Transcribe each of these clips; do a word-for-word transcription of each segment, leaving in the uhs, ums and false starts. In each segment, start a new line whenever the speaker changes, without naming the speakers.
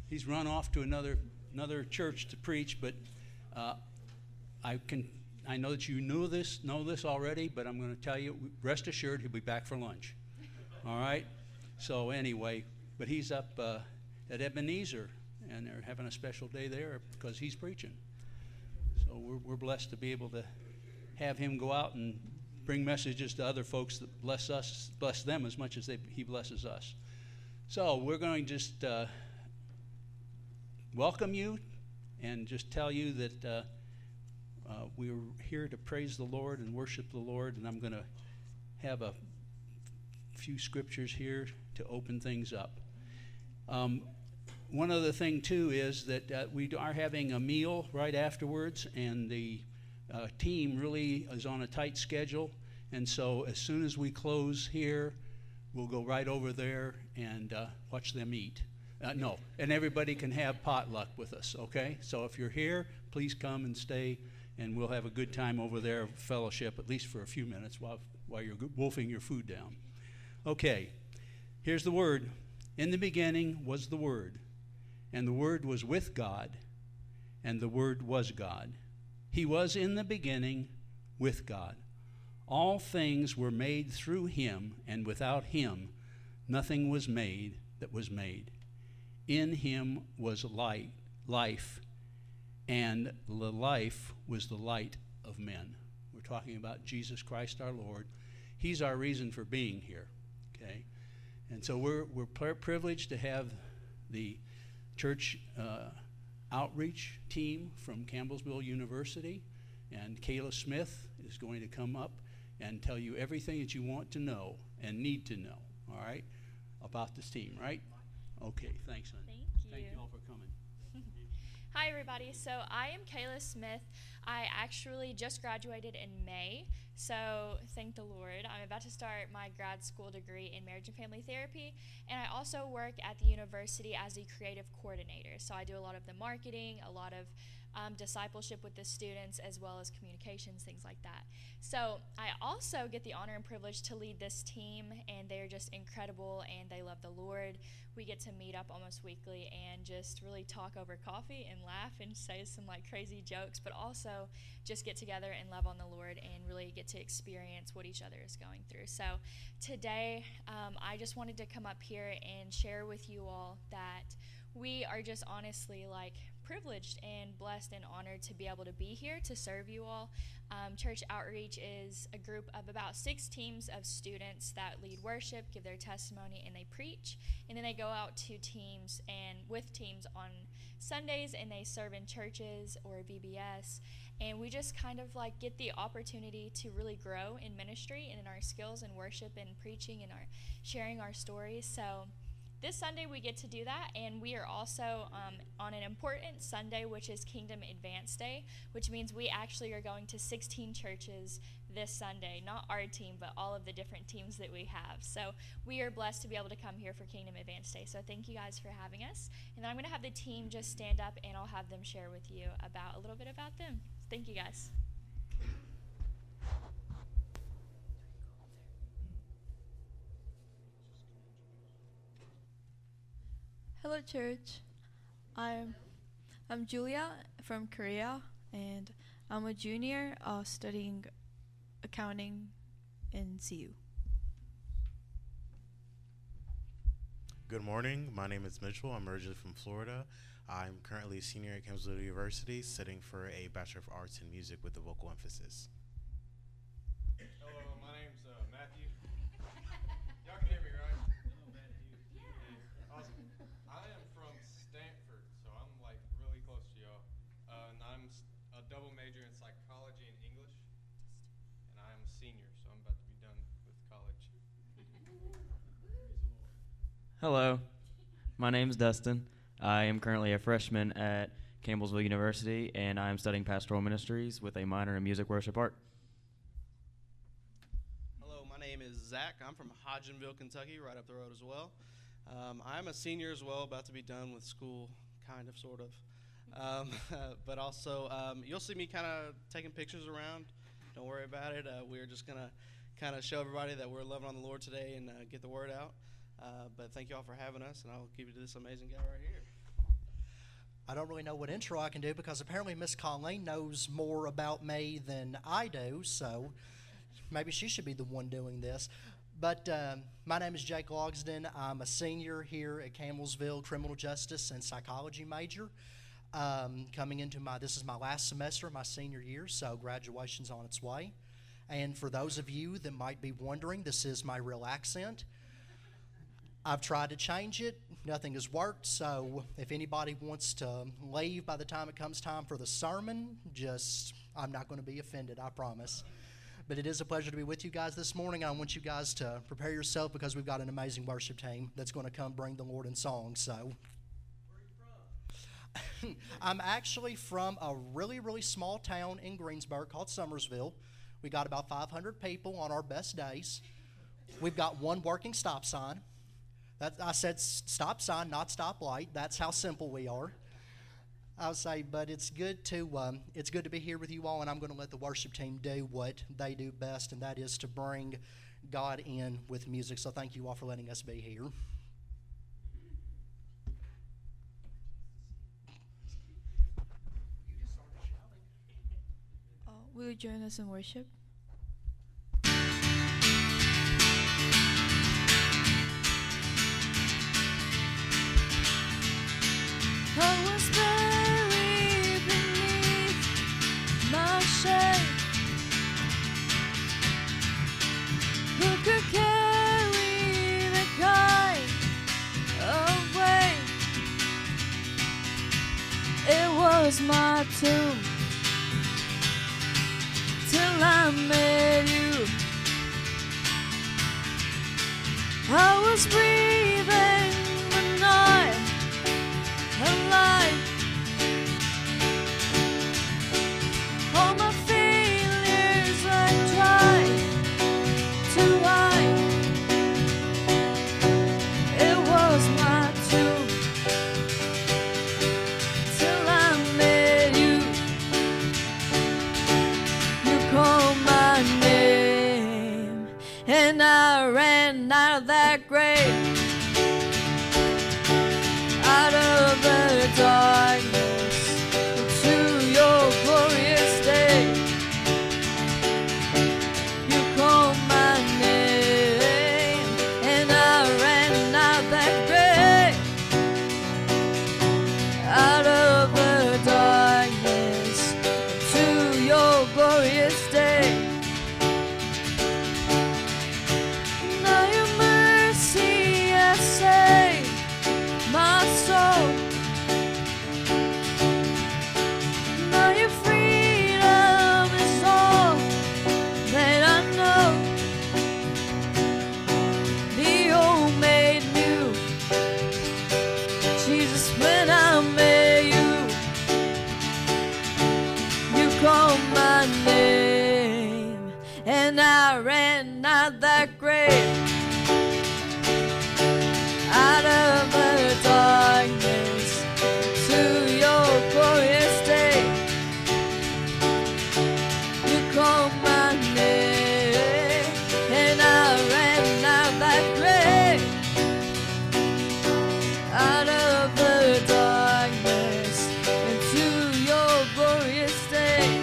he's run off to another another church to preach, but uh, I can I know that you knew this know this already, but I'm going to tell you, rest assured, he'll be back for lunch. All right. So anyway, but he's up uh, at Ebenezer, and they're having a special day there because he's preaching. So we're we're blessed to be able to have him go out and bring messages to other folks that bless us, bless them as much as they, he blesses us. So we're going to just uh, welcome you and just tell you that uh, uh, we're here to praise the Lord and worship the Lord, and I'm going to have a few scriptures here to open things up. Um, one other thing, too, is that uh, we are having a meal right afterwards, and the uh, team really is on a tight schedule, and so as soon as we close here, we'll go right over there and uh, watch them eat. Uh, no, and everybody can have potluck with us, okay? So if you're here, please come and stay, and we'll have a good time over there, fellowship, at least for a few minutes while, while you're wolfing your food down. Okay, here's the word. In the beginning was the Word, and the Word was with God, and the Word was God. He was in the beginning with God. All things were made through him, and without him nothing was made that was made. In him was light, life, and the life was the light of men. We're talking about Jesus Christ our Lord. He's our reason for being here, okay? And so we're we're privileged to have the church uh, outreach team from Campbellsville University, and Kayla Smith is going to come up and tell you everything that you want to know and need to know, all right, about this team, right? Okay, thanks, honey.
Thank you.
Thank you all for coming.
Hi, everybody. So I am Kayla Smith. I actually just graduated in May, so thank the Lord. I'm about to start my grad school degree in marriage and family therapy, and I also work at the university as a creative coordinator. So I do a lot of the marketing, a lot of um, discipleship with the students, as well as communications, things like that. So I also get the honor and privilege to lead this team, and they're just incredible, and they love the Lord. We get to meet up almost weekly and just really talk over coffee and laugh and say some like crazy jokes, but also just get together and love on the Lord and really get to experience what each other is going through. So today, um, I just wanted to come up here and share with you all that we are just honestly like privileged and blessed and honored to be able to be here to serve you all. Um, Church Outreach is a group of about six teams of students that lead worship, give their testimony, and they preach. And then they go out to teams and with teams on Sundays, and they serve in churches or V B S. And we just kind of like get the opportunity to really grow in ministry and in our skills in worship and preaching and our sharing our stories. So this Sunday we get to do that, and we are also um, on an important Sunday, which is Kingdom Advance Day, which means we actually are going to sixteen churches this Sunday, not our team, but all of the different teams that we have. So we are blessed to be able to come here for Kingdom Advance Day. So thank you guys for having us. And then I'm going to have the team just stand up, and I'll have them share with you about a little bit about them. Thank you guys.
Hello, church. I'm I'm Julia from Korea, and I'm a junior uh, studying accounting in C U.
Good morning. My name is Mitchell. I'm originally from Florida. I'm currently a senior at Campbellsville University, studying for a Bachelor of Arts in Music with a vocal emphasis.
Hello, my name's uh, Matthew. Y'all can hear me, right? Hello, Matthew. Yeah. Awesome. I am from Stanford, so I'm like really close to y'all. Uh, and I'm a double major in psychology and English, and I am a senior, so I'm about to be done with college.
Hello, my name's Dustin. I am currently a freshman at Campbellsville University, and I am studying pastoral ministries with a minor in music worship art.
Hello, my name is Zach. I'm from Hodgenville, Kentucky, right up the road as well. Um, I'm a senior as well, about to be done with school, kind of, sort of. Um, but also, um, you'll see me kind of taking pictures around. Don't worry about it. Uh, we're just going to kind of show everybody that we're loving on the Lord today and uh, get the word out. Uh, but thank you all for having us, and I'll give you to this amazing guy right here.
I don't really know what intro I can do because apparently Miss Colleen knows more about me than I do, so maybe she should be the one doing this. But um, my name is Jake Logsden. I'm a senior here at Campbellsville, criminal justice and psychology major. Um, coming into my, this is my last semester of my senior year, so graduation's on its way. And for those of you that might be wondering, this is my real accent. I've tried to change it. Nothing has worked, so if anybody wants to leave by the time it comes time for the sermon, just, I'm not going to be offended, I promise. But it is a pleasure to be with you guys this morning. I want you guys to prepare yourself because we've got an amazing worship team that's going to come bring the Lord in song. So, where are you from? I'm actually from a really, really small town in Greensburg called Summersville. We got about five hundred people on our best days. We've got one working stop sign. That, I said stop sign, not stop light. That's how simple we are. I'll say, but it's good to um, it's good to be here with you all, and I'm going to let the worship team do what they do best, and that is to bring God in with music. So thank you all for letting us be here.
Uh, will you join us in worship? I was buried beneath my shame. Who could carry the kind of weight? It was my tomb till I met you. I was breathing but not alive. All my failures I tried to hide. It was my tomb till I met you. You called my name and I ran out of that grave. Out of the darkness into your glorious day. You called my name and I ran out that grave. Out of the darkness into your glorious day. Now your mercy has saved my soul. Now your freedom is all that I know. The old made new, Jesus, when I met you. You called my name and I ran out that grave. Out of the darkness to your glorious day. You called my name and I ran out that grave. Out of the darkness into your glorious day.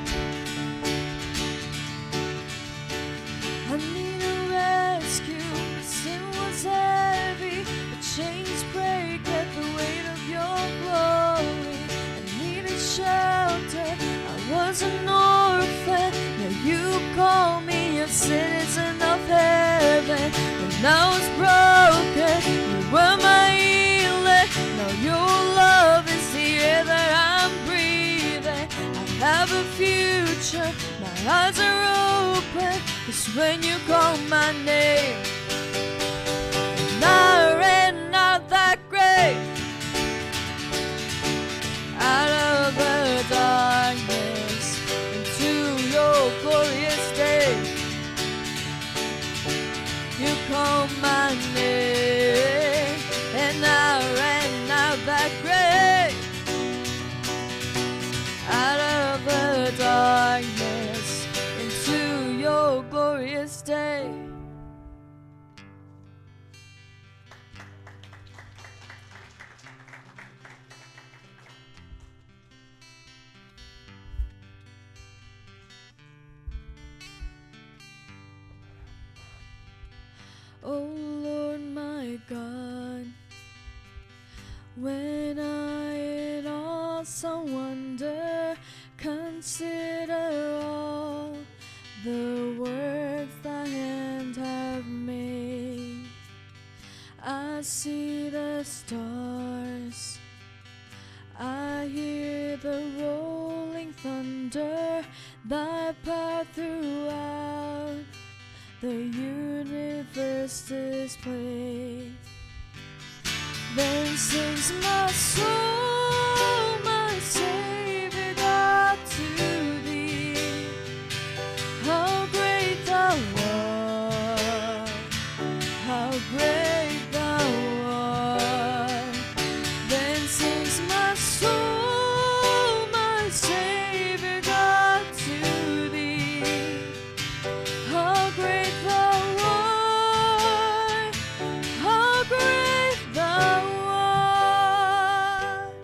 I need a rescue, sin was heavy, the chains break at the weight of your glory. I needed shelter, I was an orphan, now you call me a citizen of heaven. When I was broken, you were my healer, now your love is the air that I'm breathing. I have a future, my eyes are open, it's when you call my name. And I ran out that grave. Out of the darkness into your glorious day. You called my name and I ran out that grave. Out of the darkness into your glorious day. O Lord my God, when I in awesome wonder consider all the works thy hand have made, I see the stars, I hear the rolling thunder, thy power throughout the universe displayed. Then sings my soul, my Savior God, to thee. How great thou art, how great thou art. Then sings my soul, my Savior God, to thee. How great thou art, how great thou art.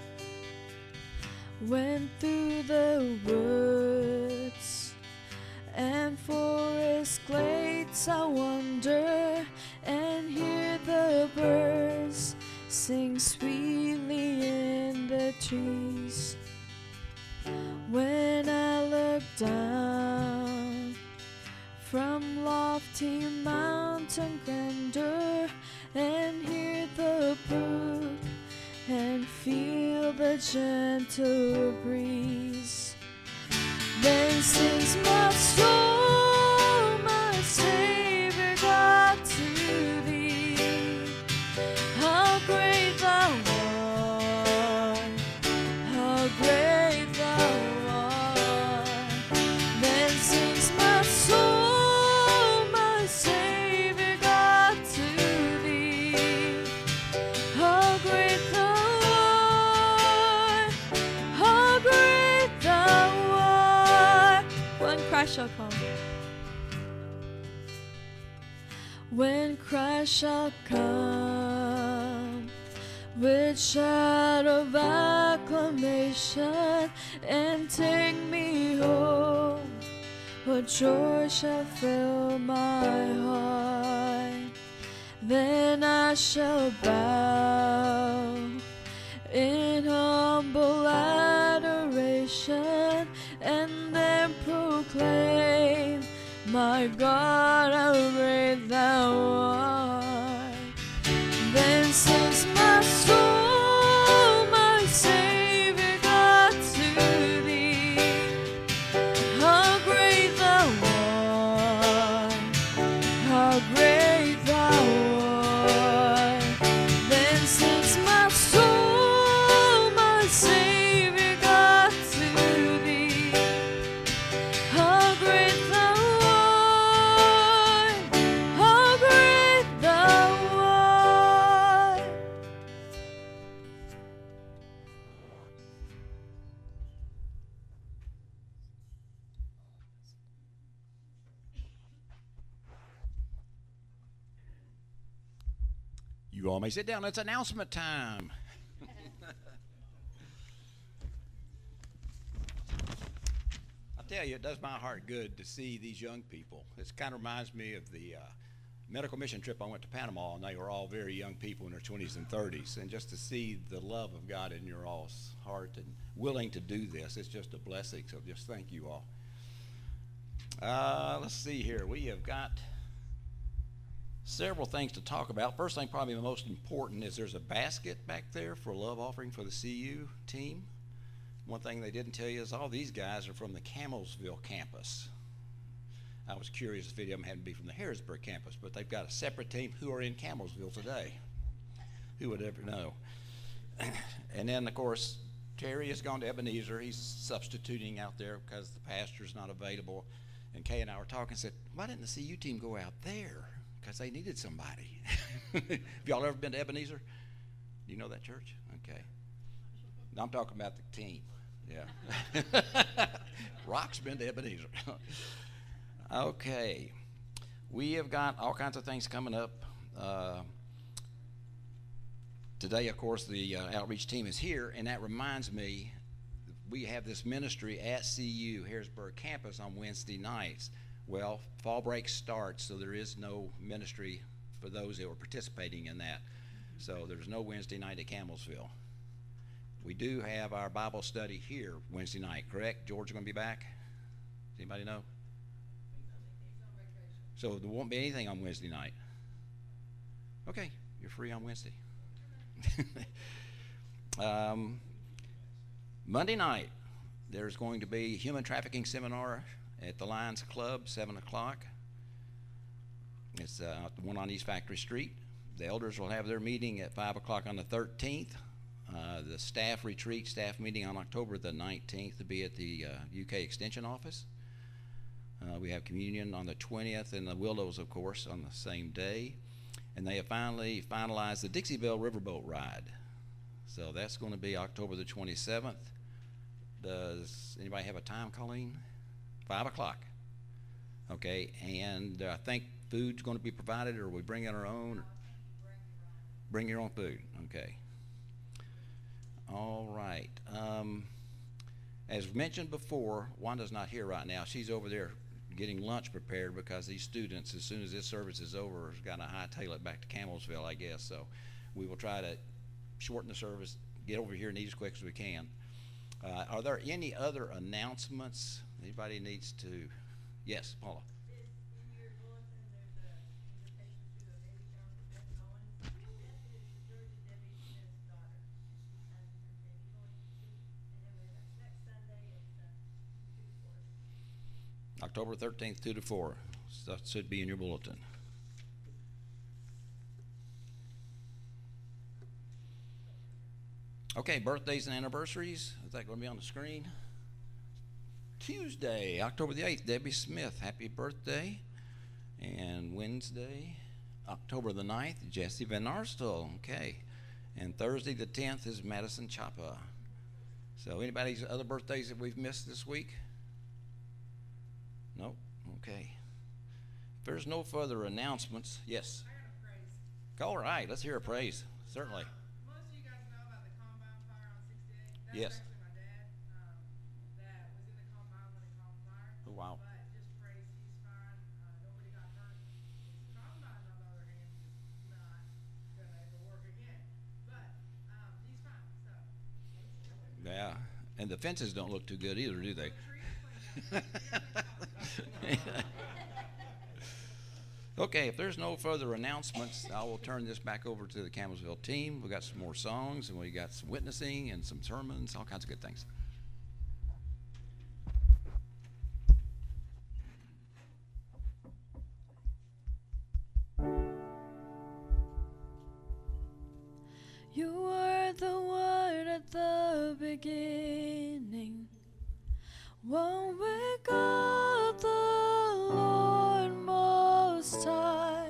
Went through the woods and forest glades, I wander and hear the birds sing sweetly in the trees. When I look down from lofty mountain grandeur and hear the brook and feel the gentle breeze, then sings my soul, my Savior God, to thee. How great thou art, how great thou art. Then sings my soul, my Savior God, to thee. How great thou art, how great thou art. When Christ shall come, when Christ shall come, with shout of acclamation, and take me home, what joy shall fill my heart. Then I shall bow in humble adoration, and then proclaim, my God, how great thou art. Then sings my soul, my Savior God, to thee. How great thou art, how great thou art. Then sings my soul, my Savior God, to thee. How great thou art, how great thou art.
You all may sit down. It's announcement time. I tell you, it does my heart good to see these young people. It kind of reminds me of the uh, medical mission trip I went to Panama, and they were all very young people in their twenties and thirties. And just to see the love of God in your all's heart and willing to do this, it's just a blessing. So just thank you all. Uh, let's see here. We have got several things to talk about. First thing, probably the most important, is there's a basket back there for a love offering for the C U team. One thing they didn't tell you is all these guys are from the Campbellsville campus. I was curious if any of them had to be from the Harrisburg campus, but they've got a separate team who are in Campbellsville today. Who would ever know? And then, of course, Terry has gone to Ebenezer. He's substituting out there because the pastor's not available. And Kay and I were talking and said, why didn't the C U team go out there? Because they needed somebody. Have y'all ever been to Ebenezer? Do you know that church? Okay. No, I'm talking about the team. Yeah. Rock's been to Ebenezer. Okay. We have got all kinds of things coming up. Uh, today, of course, the uh, outreach team is here, and that reminds me, we have this ministry at C U, Harrisburg campus, on Wednesday nights. Well, fall break starts, so there is no ministry for those that were participating in that. So there's no Wednesday night at Campbellsville. We do have our Bible study here Wednesday night, correct? George going to be back? Does anybody know? So there won't be anything on Wednesday night. Okay, you're free on Wednesday. um, Monday night, there's going to be a human trafficking seminar at the Lions Club, seven o'clock. It's uh, the one on East Factory Street. The elders will have their meeting at five o'clock on the thirteenth. Uh, the staff retreat, staff meeting on October the nineteenth to be at the uh, U K Extension Office. Uh, we have communion on the twentieth and the Willows, of course, on the same day. And they have finally finalized the Dixie Belle Riverboat Ride. So that's going to be October the twenty-seventh. Does anybody have a time, Colleen? Five o'clock. Okay, and uh, I think food's going to be provided, or we bring in our own? Bring your own food, okay. All right. Um, as mentioned before, Wanda's not here right now. She's over there getting lunch prepared because these students, as soon as this service is over, has got to hightail it back to Campbellsville, I guess. So we will try to shorten the service, get over here and eat as quick as we can. Uh, are there any other announcements? Anybody needs to? Yes, Paula. October thirteenth, two to four. So that should be in your bulletin. Okay, birthdays and anniversaries. Is that going to be on the screen? Tuesday, October the eighth, Debbie Smith, happy birthday. And Wednesday, October the ninth, Jesse Van Arstel, okay. And Thursday the tenth is Madison Chapa. So anybody's other birthdays that we've missed this week? No? Okay. If there's no further announcements, yes?
I got a praise.
All right, let's hear a praise, certainly.
Most of you guys know about the Combine fire on sixty-eight. That's
Yes.
actually my dad um, that was in the Combine when it caught fire.
Oh, wow.
But just praise, he's fine. Uh, nobody got hurt. His Combine, on the other hand, is not going to ever work again. But um, he's fine, so.
Yeah, and the fences don't look too good either, do they? Okay, if there's no further announcements, I will turn this back over to the Campbellsville team. We got some more songs, and we got some witnessing and some sermons, all kinds of good things.
You were the Word at the beginning, one with God the Lord Most High.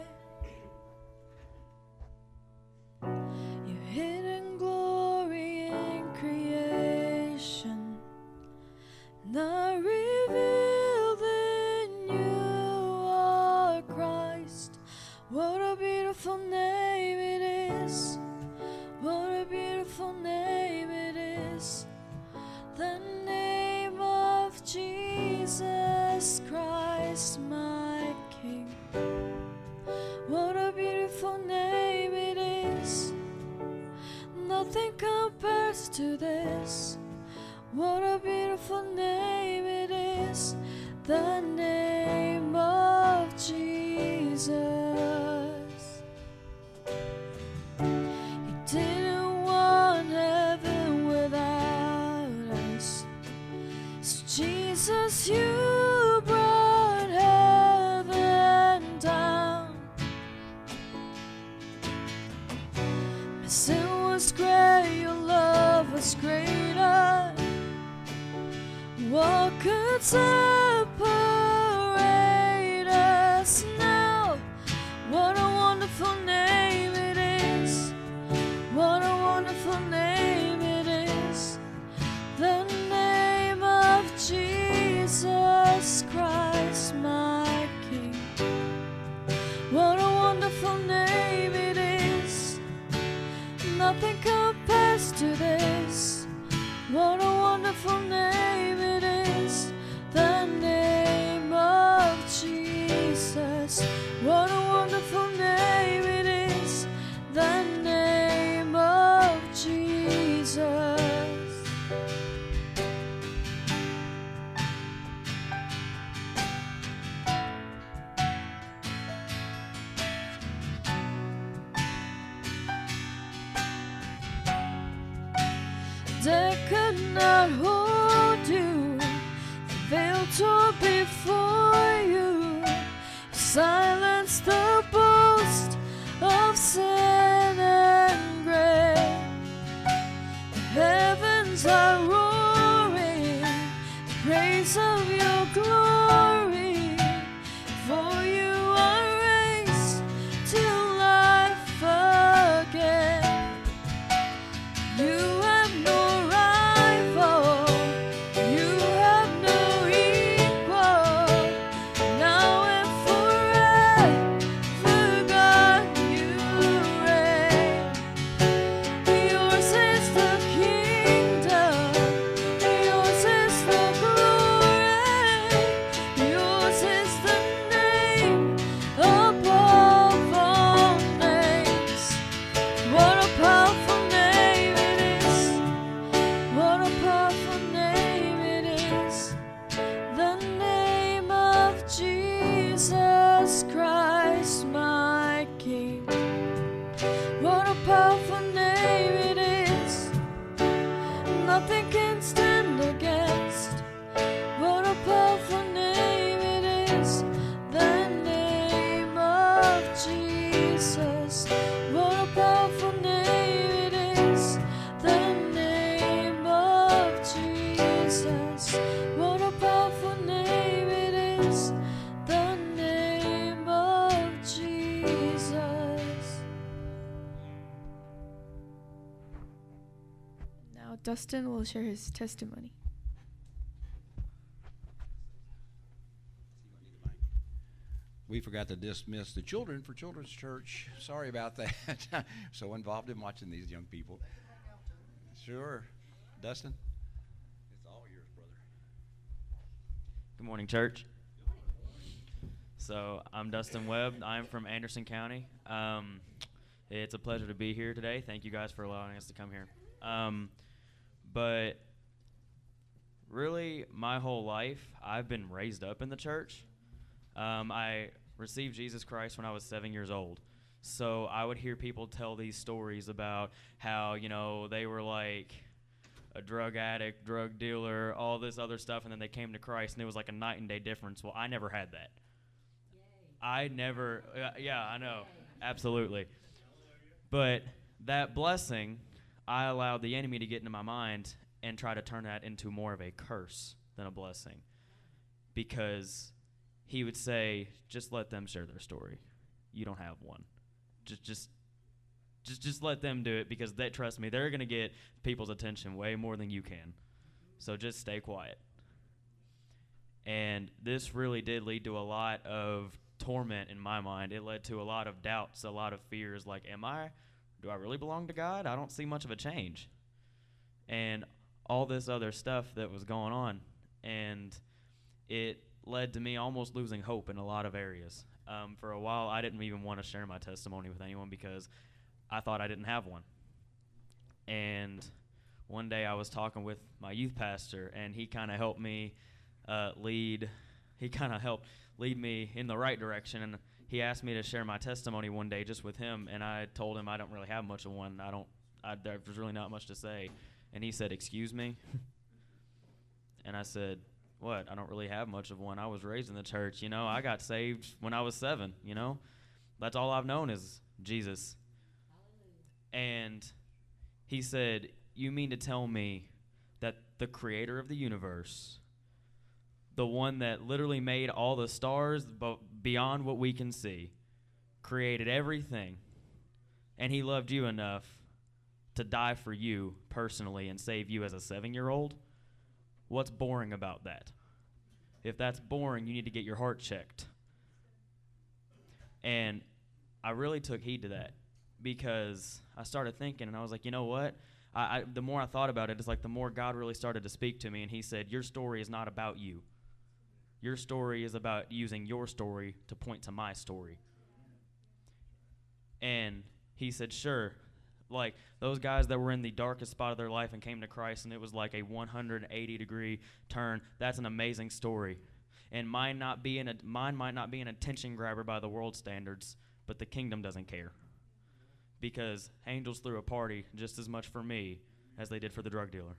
Your hidden glory in creation, now revealed in you are Christ. What a beautiful name it is. What a beautiful name it is, the name of Jesus Christ, my King. What a beautiful name it is, nothing compares to this. What a beautiful name it is, the name of Jesus. Didn't want heaven without us, so Jesus, you brought heaven down. My sin was great, your love was greater. What could separate us now? What a wonderful name it is. What a wonderful name it is, the name of Jesus Christ, my King. What a wonderful name it is, nothing compares to this. What a wonderful name it is, the Death could not hold you. The veil tore before you. Silence the boast of sin and grave. The heavens are roaring, the praise of your glory. For you are raised to life again. You have no rival, you have no equal. Now and forever, God, you reign. Yours is the kingdom, yours is the glory, yours is the name above all names. What a powerful name it is. What a powerful name it is. The name of Jesus Christ, my King. What a powerful name it is. Nothing can stand against. What a powerful name it is. The name of Jesus. What a powerful name it is. The name of Jesus. What a powerful name it is. The name of Jesus. Now Dustin will share his testimony.
We forgot to dismiss the children for Children's Church. Sorry about that. So involved in watching these young people. Sure. Dustin? It's all yours, brother.
Good morning, church. So I'm Dustin Webb. I'm from Anderson County. Um, it's a pleasure to be here today. Thank you guys for allowing us to come here. Um, but really, my whole life, I've been raised up in the church. Um, I received Jesus Christ when I was seven years old. So I would hear people tell these stories about how, you know, they were like a drug addict, drug dealer, all this other stuff, and then they came to Christ, and it was like a night and day difference. Well, I never had that. I never, uh, yeah, I know, absolutely. But that blessing, I allowed the enemy to get into my mind and try to turn that into more of a curse than a blessing. Because he would say, just let them share their story. You don't have one. Just, just, just, just let them do it, because they, trust me, they're going to get people's attention way more than you can. So just stay quiet. And this really did lead to a lot of torment in my mind. It led to a lot of doubts, a lot of fears, like, am I, do I really belong to God? I don't see much of a change. And all this other stuff that was going on. And it led to me almost losing hope in a lot of areas. Um, for a while, I didn't even want to share my testimony with anyone because I thought I didn't have one. And one day I was talking with my youth pastor, and he kind of helped me uh, lead. He kind of helped lead me in the right direction. And he asked me to share my testimony one day just with him, and I told him I don't really have much of one. I don't. I, there's really not much to say. And he said, "Excuse me." And I said, "What? I don't really have much of one. I was raised in the church. You know, I got saved when I was seven. You know, that's all I've known is Jesus." And he said, "You mean to tell me that the creator of the universe, the one that literally made all the stars but beyond what we can see, created everything, and he loved you enough to die for you personally and save you as a seven-year-old? What's boring about that? If that's boring, you need to get your heart checked." And I really took heed to that, because I started thinking, and I was like, you know what? I, I, the more I thought about it, it's like the more God really started to speak to me, and he said, your story is not about you. Your story is about using your story to point to my story. And he said, sure. Like those guys that were in the darkest spot of their life and came to Christ, and it was like a one hundred eighty degree turn. That's an amazing story. And mine not being a, mine might not be an attention grabber by the world standards, but the kingdom doesn't care. Because angels threw a party just as much for me as they did for the drug dealer.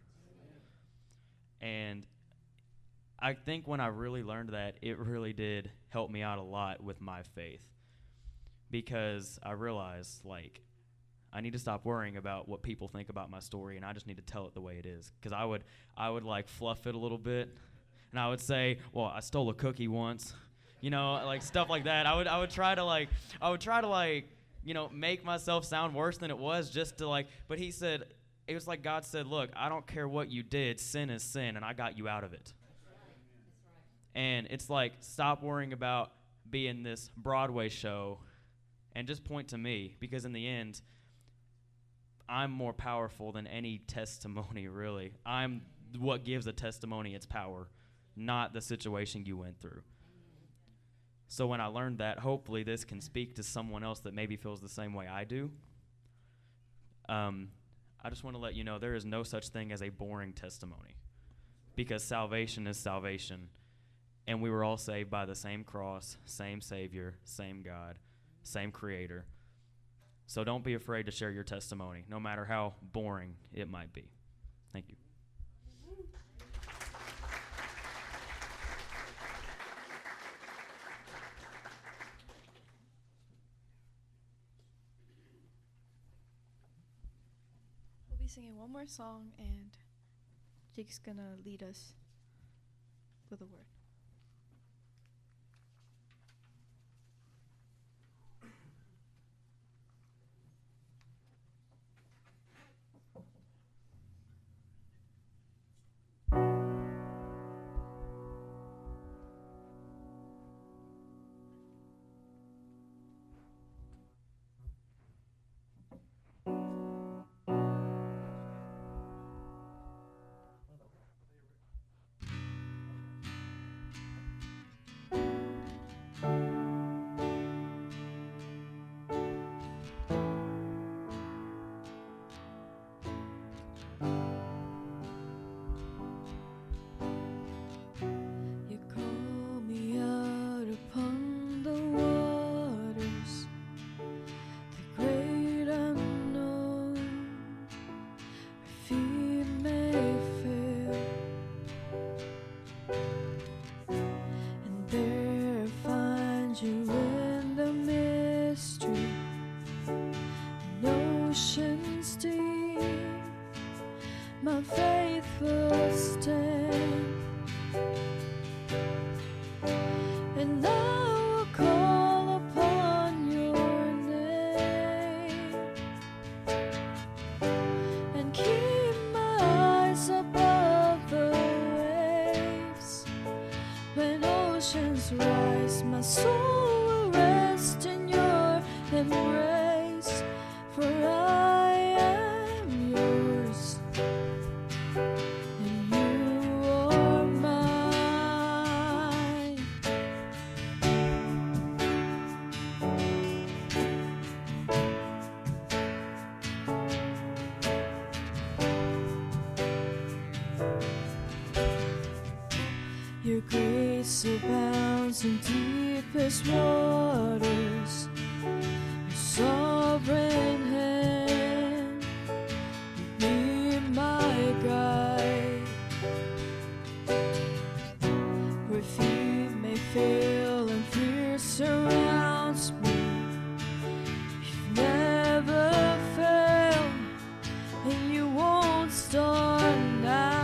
And I think when I really learned that, it really did help me out a lot with my faith, because I realized, like, I need to stop worrying about what people think about my story, and I just need to tell it the way it is. Because I would, I would like fluff it a little bit, and I would say, well, I stole a cookie once, you know, like stuff like that. I would, I would try to like, I would try to like, you know, make myself sound worse than it was, just to like. But he said, it was like God said, look, I don't care what you did, sin is sin, and I got you out of it. And it's like, stop worrying about being this Broadway show, and just point to me, because in the end, I'm more powerful than any testimony, really. I'm what gives a testimony its power, not the situation you went through. So when I learned that, hopefully this can speak to someone else that maybe feels the same way I do. Um, I just want to let you know there is no such thing as a boring testimony, because salvation is salvation, and we were all saved by the same cross, same Savior, same God, same Creator. So don't be afraid to share your testimony, no matter how boring it might be. Thank you.
We'll be singing one more song, and Jake's going to lead us with a word.
Your grace abounds in deepest waters. Your sovereign hand be my guide. Where feet may fail and fear surrounds me, you've never failed and you won't start now.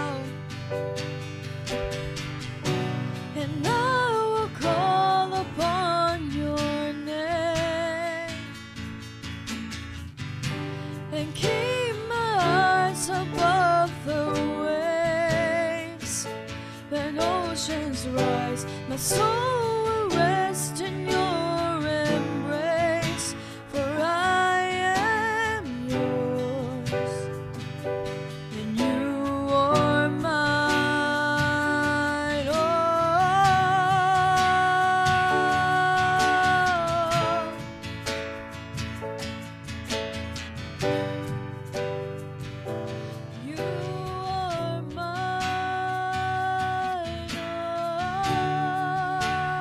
And I will call upon your name and keep my eyes above the waves. When oceans rise, my soul will rest in your embrace, for I am yours and you are mine. You are mine, oh.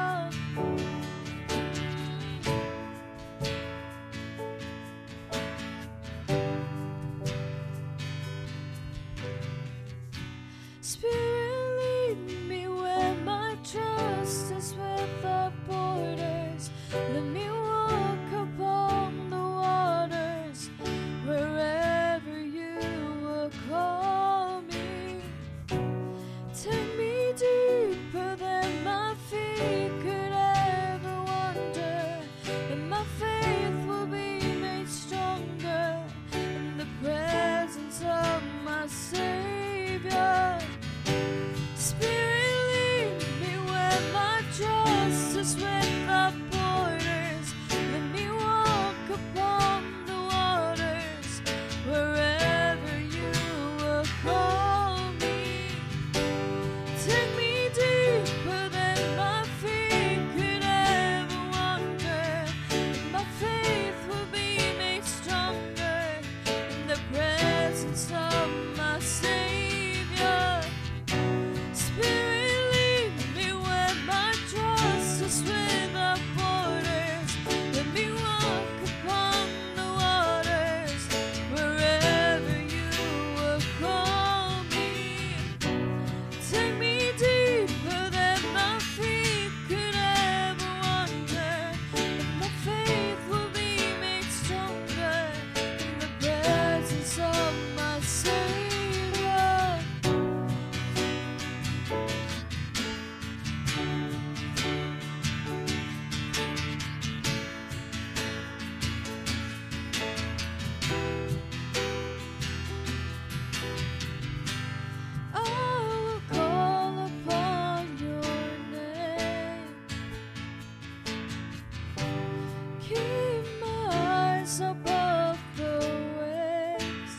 Spirit, lead me where my trust is without borders. Let me walk upon the waters wherever you will call me. Take me deeper than my feet could ever wander, and my faith will be made stronger in the presence of my Savior. Spirit, lead me where my trust is without borders. Let me walk upon the waters wherever you will call me. Take me deeper than my feet could ever wander, and my faith will be made stronger in the presence of my Savior. Spirit, lead me where my trust is without borders. Let me walk upon the waters wherever you will call me. Take me deeper than my feet could ever wander, and my faith will be made stronger in the presence of my Savior. I will call upon your name. Keep my eyes above the waves.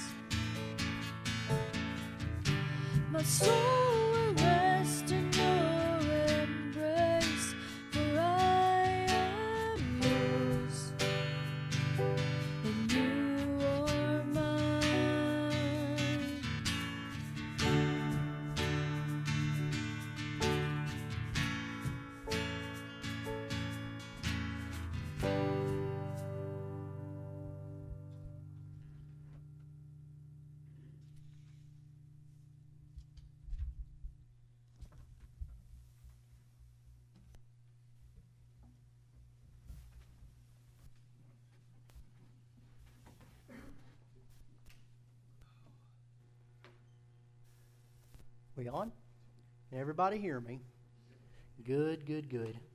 My soul will rest in your embrace, for I am yours, and you are mine.
We on? Can everybody hear me? Good, good, good.